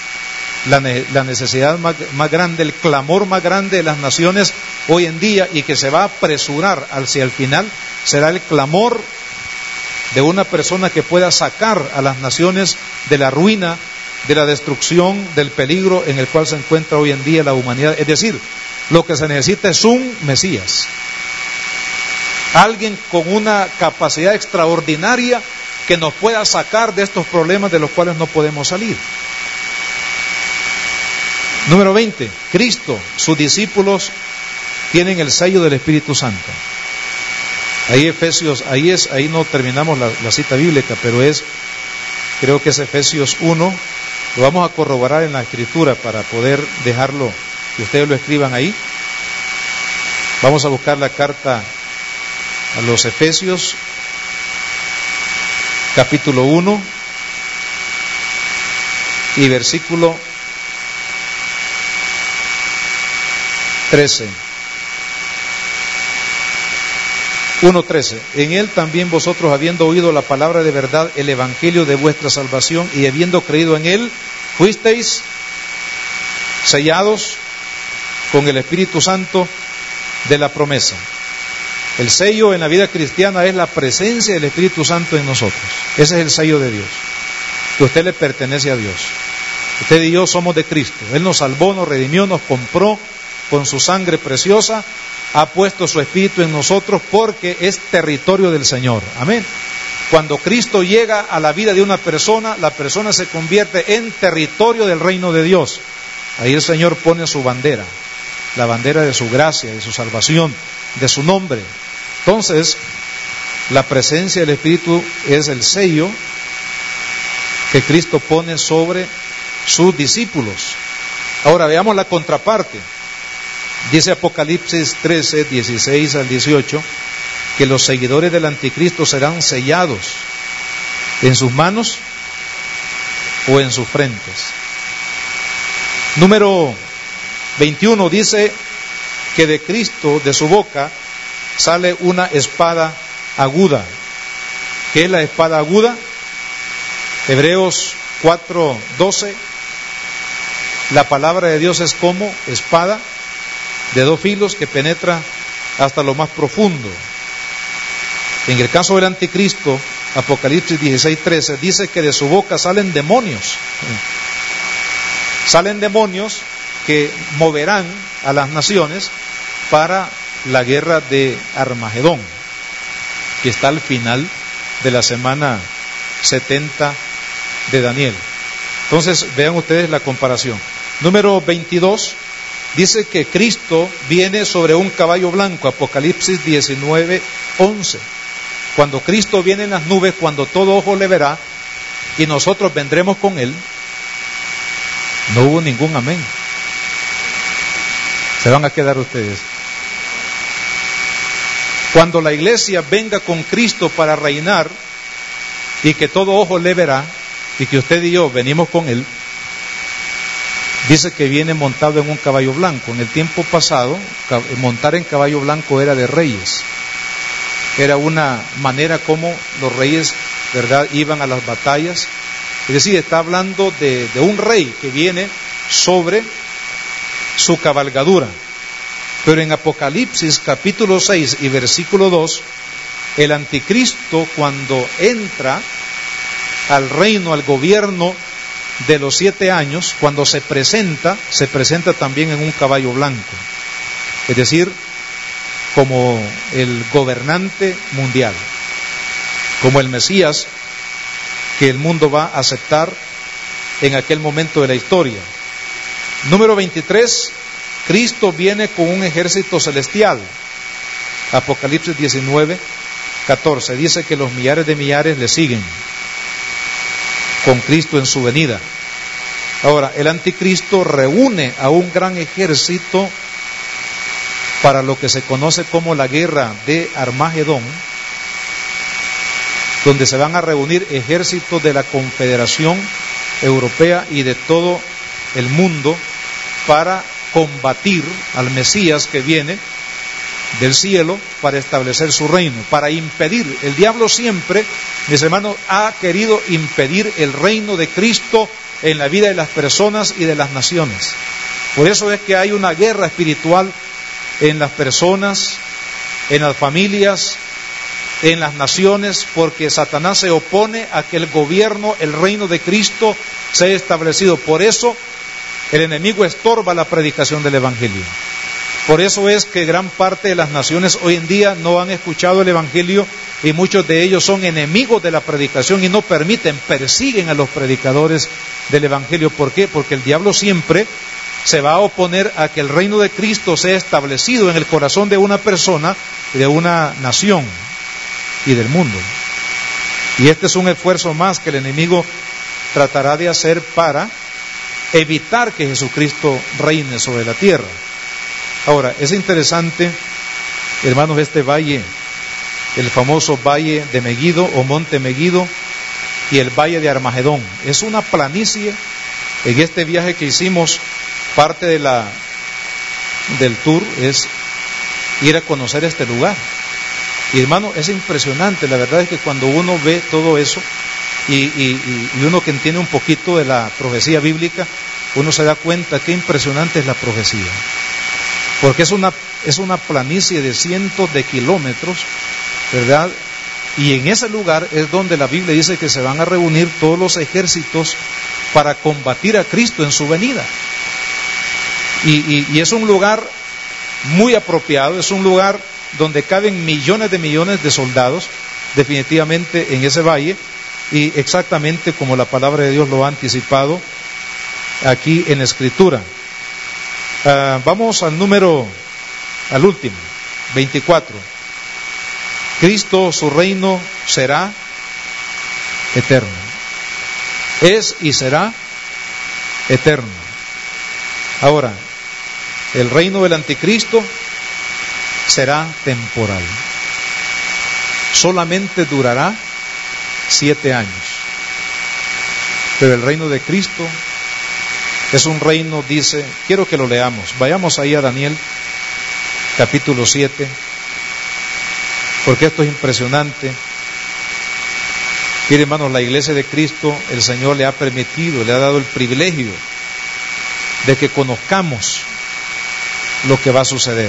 la necesidad más grande, el clamor más grande de las naciones hoy en día, y que se va a apresurar hacia el final, será el clamor de una persona que pueda sacar a las naciones de la ruina, de la destrucción, del peligro en el cual se encuentra hoy en día la humanidad. Es decir, lo que se necesita es un Mesías, alguien con una capacidad extraordinaria que nos pueda sacar de estos problemas de los cuales no podemos salir. Número 20, Cristo, sus discípulos tienen el sello del Espíritu Santo. Ahí Efesios, ahí no terminamos la cita bíblica, pero creo que es Efesios 1, lo vamos a corroborar en la Escritura para poder dejarlo, que ustedes lo escriban ahí. Vamos a buscar la carta a los Efesios, capítulo 1 y versículo 13. 1:13. En él también vosotros, habiendo oído la palabra de verdad, el evangelio de vuestra salvación, y habiendo creído en él, fuisteis sellados con el Espíritu Santo de la promesa. El sello en la vida cristiana es la presencia del Espíritu Santo en nosotros. Ese es el sello de Dios, que usted le pertenece a Dios. Usted y yo somos de Cristo. Él nos salvó, nos redimió, nos compró con su sangre preciosa, ha puesto su Espíritu en nosotros porque es territorio del Señor. Amén. Cuando Cristo llega a la vida de una persona, la persona se convierte en territorio del reino de Dios. Ahí el Señor pone su bandera, la bandera de su gracia, de su salvación, de su nombre. Entonces, la presencia del Espíritu es el sello que Cristo pone sobre sus discípulos. Ahora veamos la contraparte. Dice Apocalipsis 13, 16 al 18, que los seguidores del anticristo serán sellados en sus manos o en sus frentes. Número 21 dice que de Cristo, de su boca, sale una espada aguda. ¿Qué es la espada aguda? Hebreos 4:12. La palabra de Dios es como espada de dos filos que penetra hasta lo más profundo. En el caso del anticristo, Apocalipsis 16:13 dice que de su boca salen demonios. Salen demonios que moverán a las naciones para la guerra de Armagedón, que está al final de la semana 70 de Daniel. Entonces, vean ustedes la comparación. Número 22, dice que Cristo viene sobre un caballo blanco, Apocalipsis 19:11. Cuando Cristo viene en las nubes, cuando todo ojo le verá, y nosotros vendremos con Él. No hubo ningún amén. Se van a quedar ustedes. Cuando la iglesia venga con Cristo para reinar, y que todo ojo le verá, y que usted y yo venimos con Él, dice que viene montado en un caballo blanco. En el tiempo pasado, montar en caballo blanco era de reyes. Era una manera como los reyes, ¿verdad?, iban a las batallas. Es decir, está hablando de un rey que viene sobre su cabalgadura. Pero en Apocalipsis capítulo 6 y versículo 2, el anticristo, cuando entra al reino, al gobierno de los 7 años, cuando se presenta también en un caballo blanco. Es decir, como el gobernante mundial, como el Mesías que el mundo va a aceptar en aquel momento de la historia. Número 23, Cristo viene con un ejército celestial. Apocalipsis 19:14 dice que los millares de millares le siguen con Cristo en su venida. Ahora, el anticristo reúne a un gran ejército para lo que se conoce como la guerra de Armagedón, donde se van a reunir ejércitos de la Confederación Europea y de todo el mundo para combatir al Mesías que viene del cielo para establecer su reino, para impedir. El diablo siempre, mis hermanos, ha querido impedir el reino de Cristo en la vida de las personas y de las naciones. Por eso es que hay una guerra espiritual en las personas, en las familias, en las naciones, porque Satanás se opone a que el gobierno, el reino de Cristo sea establecido. Por eso el enemigo estorba la predicación del Evangelio. Por eso es que gran parte de las naciones hoy en día no han escuchado el Evangelio, y muchos de ellos son enemigos de la predicación y no permiten, persiguen a los predicadores del Evangelio. ¿Por qué? Porque el diablo siempre se va a oponer a que el reino de Cristo sea establecido en el corazón de una persona, de una nación y del mundo. Y este es un esfuerzo más que el enemigo tratará de hacer para evitar que Jesucristo reine sobre la tierra. Ahora, es interesante, hermanos, este valle, el famoso valle de Megiddo o monte Megiddo y el valle de Armagedón. Es una planicie. En este viaje que hicimos, parte del tour es ir a conocer este lugar. Y hermano, es impresionante. La verdad es que cuando uno ve todo eso y uno que entiende un poquito de la profecía bíblica, uno se da cuenta qué impresionante es la profecía. Porque es una planicie de cientos de kilómetros, ¿verdad? Y en ese lugar es donde la Biblia dice que se van a reunir todos los ejércitos para combatir a Cristo en su venida. Y es un lugar muy apropiado, es un lugar donde caben millones de soldados, definitivamente en ese valle, y exactamente como la palabra de Dios lo ha anticipado aquí en la Escritura. Vamos al último, 24. Cristo, su reino será eterno. Es y será eterno. Ahora, El reino del anticristo será temporal. Solamente durará 7 años. Pero el reino de Cristo es un reino, dice, quiero que lo leamos. Vayamos ahí a Daniel, capítulo 7, porque esto es impresionante. Mire, hermanos, la iglesia de Cristo, el Señor le ha permitido, le ha dado el privilegio de que conozcamos lo que va a suceder.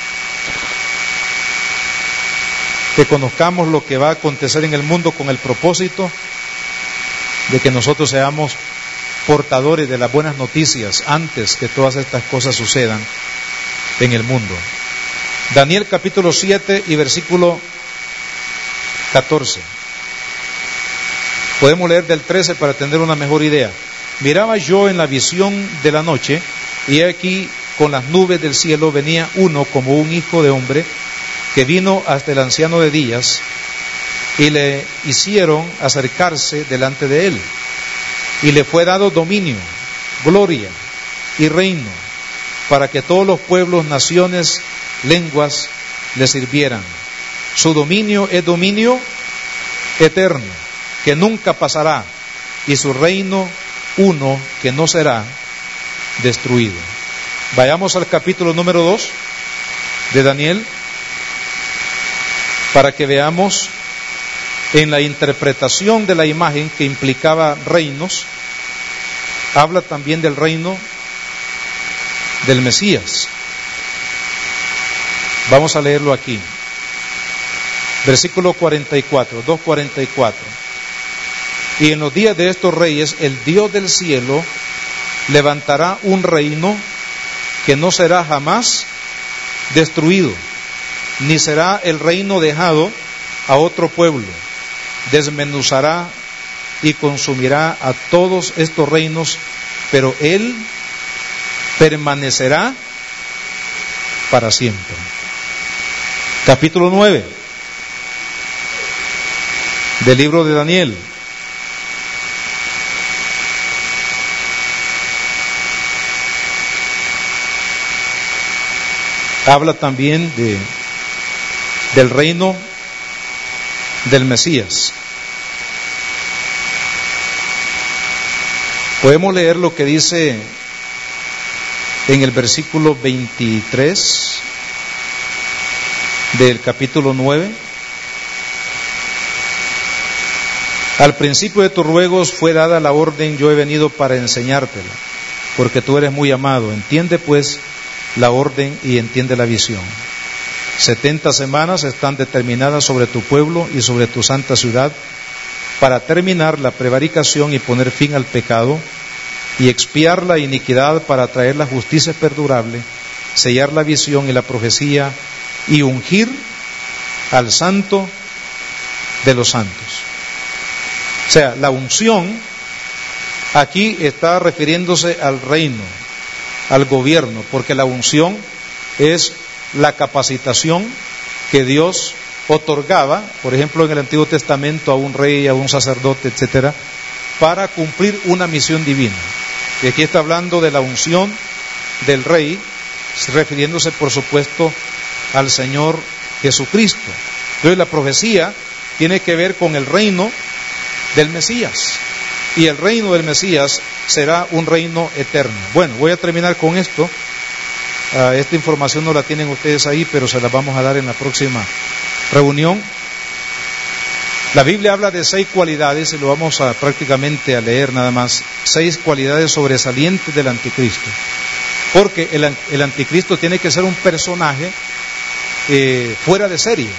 Que conozcamos lo que va a acontecer en el mundo con el propósito de que nosotros seamos portadores de las buenas noticias antes que todas estas cosas sucedan en el mundo. Daniel capítulo 7 y versículo 14. Podemos leer del 13 para tener una mejor idea. Miraba yo en la visión de la noche, y aquí con las nubes del cielo venía uno como un hijo de hombre, que vino hasta el anciano de días, y le hicieron acercarse delante de él, y le fue dado dominio, gloria y reino, para que todos los pueblos, naciones, lenguas le sirvieran. Su dominio es dominio eterno, que nunca pasará, y su reino uno que no será destruido. Vayamos al capítulo número 2 de Daniel, para que veamos en la interpretación de la imagen que implicaba reinos. Habla también del reino del Mesías. Vamos a leerlo aquí. Versículo 44, 2:44. Y en los días de estos reyes, el Dios del cielo levantará un reino que no será jamás destruido, ni será el reino dejado a otro pueblo. Desmenuzará y consumirá a todos estos reinos, pero él permanecerá para siempre. Capítulo 9 del libro de Daniel. Habla también del reino del Mesías. Podemos leer lo que dice en el versículo 23 del capítulo 9. Al principio de tus ruegos fue dada la orden, yo he venido para enseñártela, porque tú eres muy amado. Entiende pues la orden y entiende la visión. 70 semanas están determinadas sobre tu pueblo y sobre tu santa ciudad, para terminar la prevaricación y poner fin al pecado, y expiar la iniquidad, para traer la justicia perdurable, sellar la visión y la profecía, y ungir al santo de los santos. O sea, la unción aquí está refiriéndose al reino, al gobierno, porque la unción es la capacitación que Dios otorgaba, por ejemplo en el Antiguo Testamento, a un rey, a un sacerdote, etcétera, para cumplir una misión divina. Y aquí está hablando de la unción del rey, refiriéndose por supuesto al Señor Jesucristo. Entonces la profecía tiene que ver con el reino del Mesías, y el reino del Mesías será un reino eterno. Bueno, voy a terminar con esto. Esta información no la tienen ustedes ahí, pero se la vamos a dar en la próxima reunión. La Biblia habla de 6 cualidades, y lo vamos a prácticamente a leer nada más. 6 cualidades sobresalientes del anticristo, porque el anticristo tiene que ser un personaje fuera de serie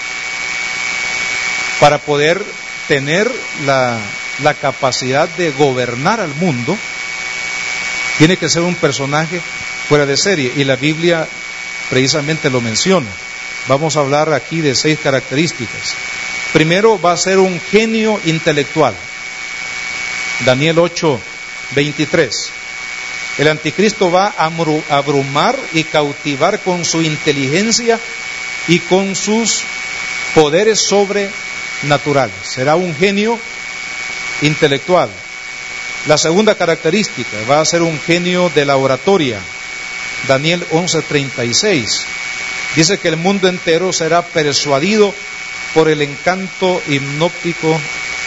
para poder tener la capacidad de gobernar al mundo. Tiene que ser un personaje fuera de serie, y la Biblia precisamente lo menciona. Vamos a hablar aquí de 6 características. Primero, va a ser un genio intelectual. Daniel 8:23. El anticristo va a abrumar y cautivar con su inteligencia y con sus poderes sobrenaturales. Será un genio intelectual. La segunda característica, va a ser un genio de la oratoria. Daniel 11:36. Dice que el mundo entero será persuadido por el encanto hipnótico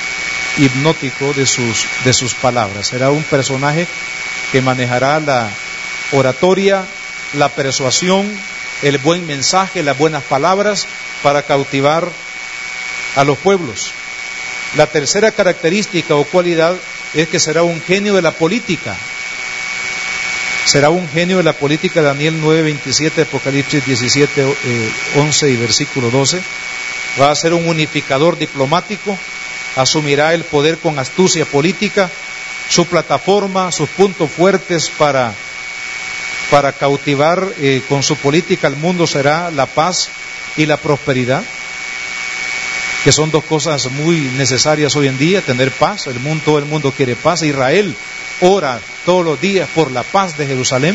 de sus palabras. Será un personaje que manejará la oratoria, la persuasión, el buen mensaje, las buenas palabras para cautivar a los pueblos. La tercera característica o cualidad es que será un genio de la política. Será un genio de la política, Daniel 9:27, Apocalipsis 17:11 y versículo 12. Va a ser un unificador diplomático, asumirá el poder con astucia política. Su plataforma, sus puntos fuertes para cautivar con su política al mundo será la paz y la prosperidad, que son dos cosas muy necesarias hoy en día, tener paz. Todo el mundo quiere paz. Israel ora todos los días por la paz de Jerusalén,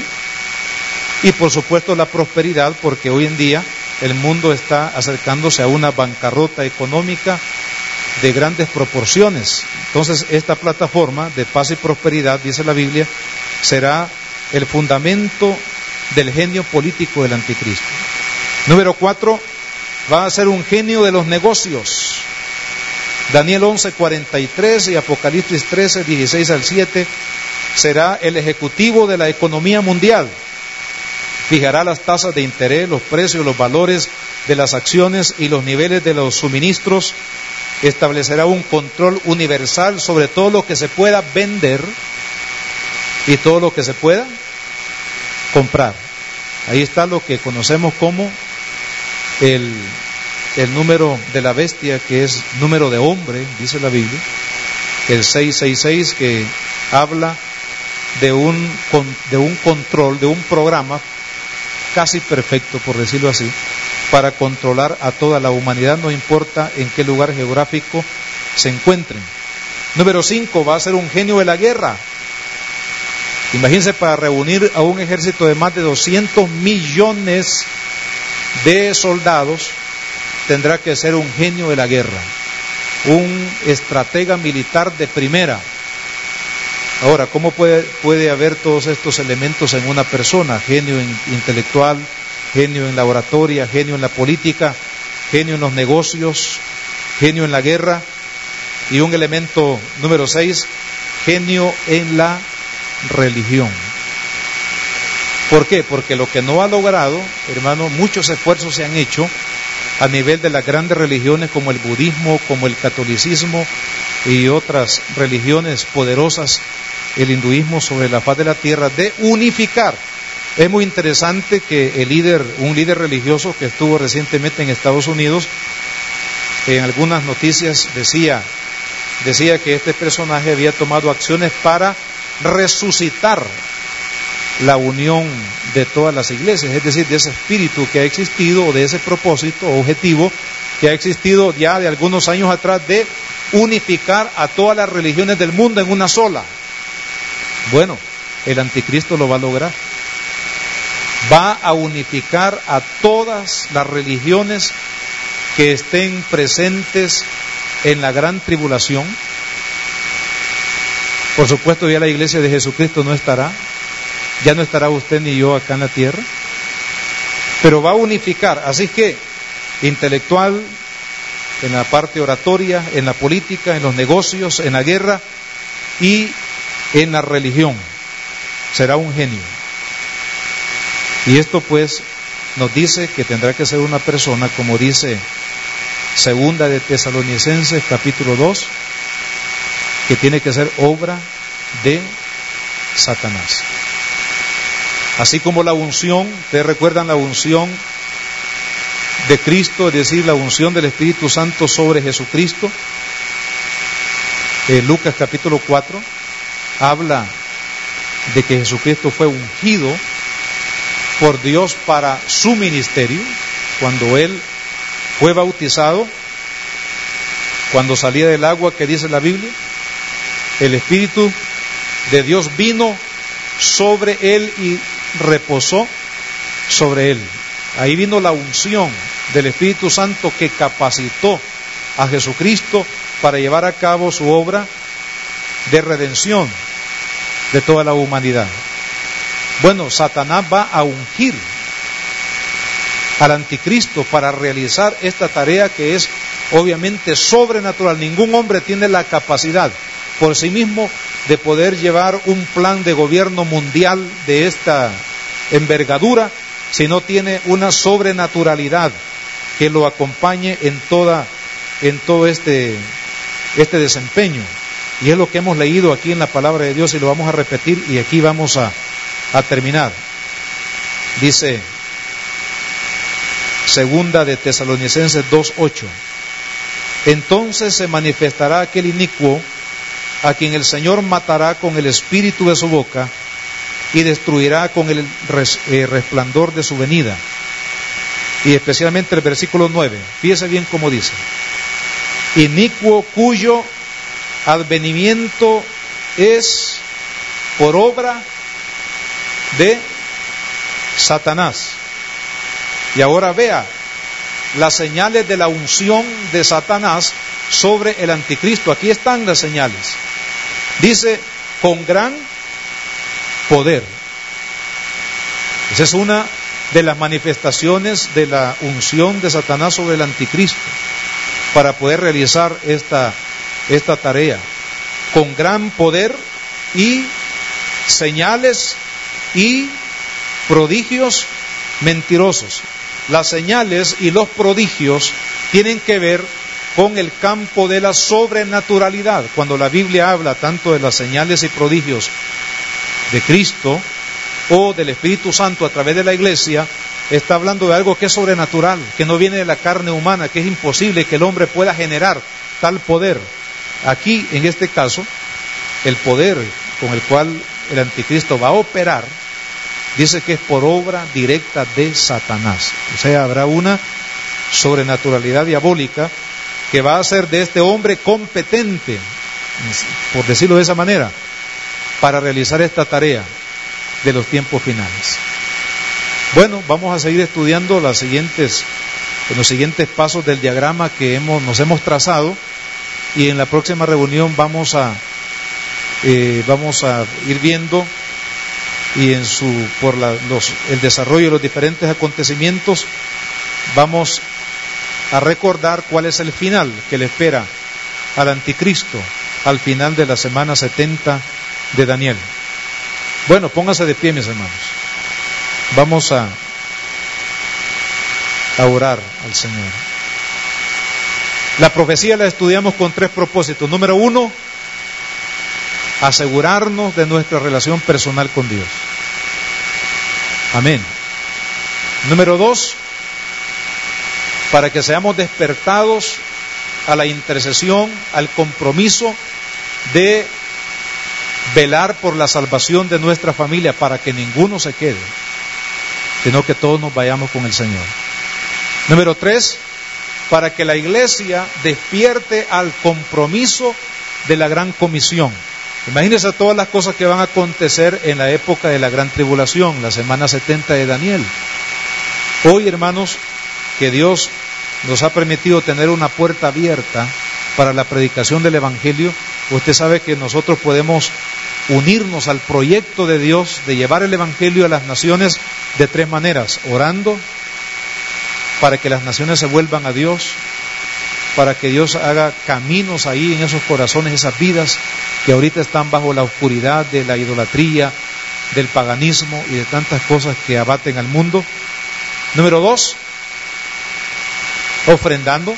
y por supuesto la prosperidad, porque hoy en día el mundo está acercándose a una bancarrota económica de grandes proporciones. Entonces esta plataforma de paz y prosperidad, dice la Biblia, será el fundamento del genio político del anticristo. Número 4, va a ser un genio de los negocios. Daniel 11:43 y Apocalipsis 13:16 al 7, será el ejecutivo de la economía mundial. Fijará las tasas de interés, los precios, los valores de las acciones y los niveles de los suministros. Establecerá un control universal sobre todo lo que se pueda vender y todo lo que se pueda comprar. Ahí está lo que conocemos como el número de la bestia, que es número de hombre, dice la Biblia, el 666, que habla de un control, de un programa casi perfecto, por decirlo así, para controlar a toda la humanidad, no importa en qué lugar geográfico se encuentren. Número 5, va a ser un genio de la guerra. Imagínense, para reunir a un ejército de más de 200 millones de soldados, tendrá que ser un genio de la guerra, un estratega militar de primera. Ahora, ¿cómo puede haber todos estos elementos en una persona? Genio intelectual, genio en la oratoria, genio en la política, genio en los negocios, genio en la guerra, y un elemento número 6, genio en la religión. ¿Por qué? Porque lo que no ha logrado, hermano, muchos esfuerzos se han hecho a nivel de las grandes religiones como el budismo, como el catolicismo y otras religiones poderosas, el hinduismo, sobre la faz de la tierra, de unificar. Es muy interesante que un líder religioso que estuvo recientemente en Estados Unidos, en algunas noticias decía que este personaje había tomado acciones para resucitar la unión de todas las iglesias, es decir, de ese espíritu que ha existido, o de ese propósito o objetivo que ha existido ya de algunos años atrás, de unificar a todas las religiones del mundo en una sola. Bueno, el anticristo lo va a lograr. Va a unificar a todas las religiones que estén presentes en la gran tribulación. Por supuesto, ya la iglesia de Jesucristo no estará. Ya no estará usted ni yo acá en la tierra. Pero va a unificar. Así que, intelectual, en la parte oratoria, en la política, en los negocios, en la guerra y en la religión. Será un genio. Y esto pues nos dice que tendrá que ser una persona, como dice Segunda de Tesalonicenses capítulo 2, que tiene que ser obra de Satanás. Así como la unción, ustedes recuerdan la unción de Cristo, es decir, la unción del Espíritu Santo sobre Jesucristo. Lucas capítulo 4 habla de que Jesucristo fue ungido por Dios para su ministerio. Cuando Él fue bautizado, cuando salía del agua, que dice la Biblia, el Espíritu de Dios vino sobre Él y reposó sobre Él. Ahí vino la unción del Espíritu Santo que capacitó a Jesucristo para llevar a cabo su obra de redención de toda la humanidad. Bueno, Satanás va a ungir al anticristo para realizar esta tarea que es obviamente sobrenatural. Ningún hombre tiene la capacidad por sí mismo de poder llevar un plan de gobierno mundial de esta envergadura si no tiene una sobrenaturalidad que lo acompañe en todo este desempeño. Y es lo que hemos leído aquí en la palabra de Dios y lo vamos a repetir, y aquí vamos a terminar. Dice Segunda de Tesalonicenses 2:8: entonces se manifestará aquel inicuo a quien el Señor matará con el espíritu de su boca y destruirá con el resplandor de su venida. Y especialmente el versículo 9, fíjese bien cómo dice: inicuo cuyo advenimiento es por obra de Satanás. Y ahora vea las señales de la unción de Satanás sobre el anticristo. Aquí están las señales. Dice, con gran poder. Esa es una de las manifestaciones de la unción de Satanás sobre el anticristo para poder realizar esta tarea. Con gran poder y señales y prodigios mentirosos. Las señales y los prodigios tienen que ver con el campo de la sobrenaturalidad. Cuando la Biblia habla tanto de las señales y prodigios de Cristo o del Espíritu Santo a través de la iglesia, está hablando de algo que es sobrenatural, que no viene de la carne humana, que es imposible que el hombre pueda generar tal poder. Aquí, en este caso, el poder con el cual el anticristo va a operar, dice que es por obra directa de Satanás. O sea, habrá una sobrenaturalidad diabólica que va a hacer de este hombre competente, por decirlo de esa manera, para realizar esta tarea de los tiempos finales. Bueno, vamos a seguir estudiando los siguientes pasos del diagrama que nos hemos trazado, y en la próxima reunión vamos a ir viendo y el desarrollo de los diferentes acontecimientos vamos a recordar cuál es el final que le espera al anticristo al final de la semana 70 de Daniel. Bueno, póngase de pie, mis hermanos. Vamos a orar al Señor. La profecía la estudiamos con 3 propósitos. Número 1, asegurarnos de nuestra relación personal con Dios. Amén. Número 2, para que seamos despertados a la intercesión, al compromiso de velar por la salvación de nuestra familia, para que ninguno se quede, sino que todos nos vayamos con el Señor. Número 3, para que la iglesia despierte al compromiso de la gran comisión. Imagínense todas las cosas que van a acontecer en la época de la gran tribulación, la semana 70 de Daniel. Hoy, hermanos, que Dios nos ha permitido tener una puerta abierta para la predicación del Evangelio, usted sabe que nosotros podemos unirnos al proyecto de Dios de llevar el Evangelio a las naciones de 3 maneras: orando para que las naciones se vuelvan a Dios, para que Dios haga caminos ahí en esos corazones, esas vidas que ahorita están bajo la oscuridad de la idolatría, del paganismo y de tantas cosas que abaten al mundo. Número 2, ofrendando.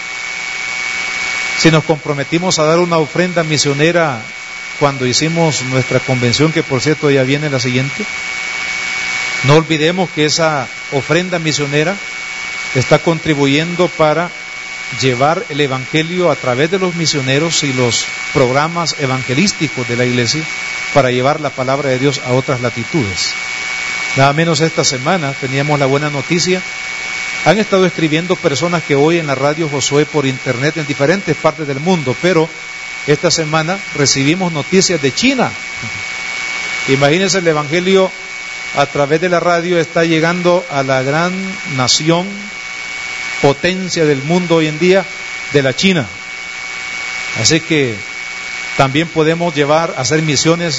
Si nos comprometimos a dar una ofrenda misionera cuando hicimos nuestra convención, que por cierto ya viene la siguiente, no olvidemos que esa ofrenda misionera está contribuyendo para llevar el Evangelio a través de los misioneros y los programas evangelísticos de la iglesia, para llevar la palabra de Dios a otras latitudes. Nada menos esta semana teníamos la buena noticia. Han estado escribiendo personas que oyen la radio Josué por internet en diferentes partes del mundo, pero esta semana recibimos noticias de China. Imagínense, el Evangelio a través de la radio está llegando a la gran nación, potencia del mundo hoy en día, de la China. Así que también podemos hacer misiones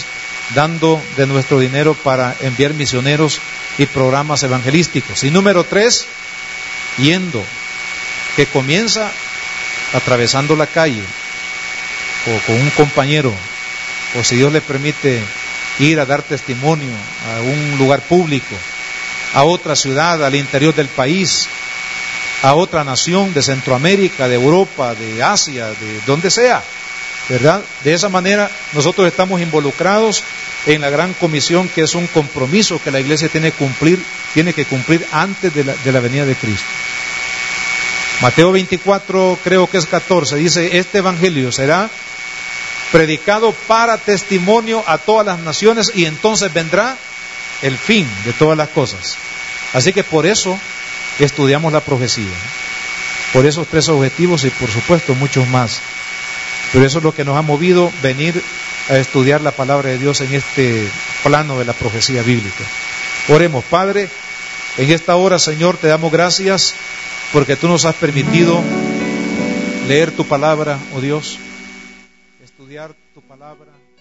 dando de nuestro dinero para enviar misioneros y programas evangelísticos. Y número 3, yendo, que comienza atravesando la calle, o con un compañero, o si Dios le permite ir a dar testimonio a un lugar público, a otra ciudad, al interior del país, a otra nación de Centroamérica, de Europa, de Asia, de donde sea, ¿verdad? De esa manera nosotros estamos involucrados en la gran comisión, que es un compromiso que la iglesia tiene que cumplir antes de la venida de Cristo. Mateo 24, creo que es 14, dice: este evangelio será predicado para testimonio a todas las naciones, y entonces vendrá el fin de todas las cosas. Así que por eso estudiamos la profecía, por esos 3 objetivos y por supuesto muchos más. Pero eso es lo que nos ha movido venir a estudiar la palabra de Dios en este plano de la profecía bíblica. Oremos. Padre, en esta hora, Señor, te damos gracias porque tú nos has permitido leer tu palabra, oh Dios, estudiar tu palabra.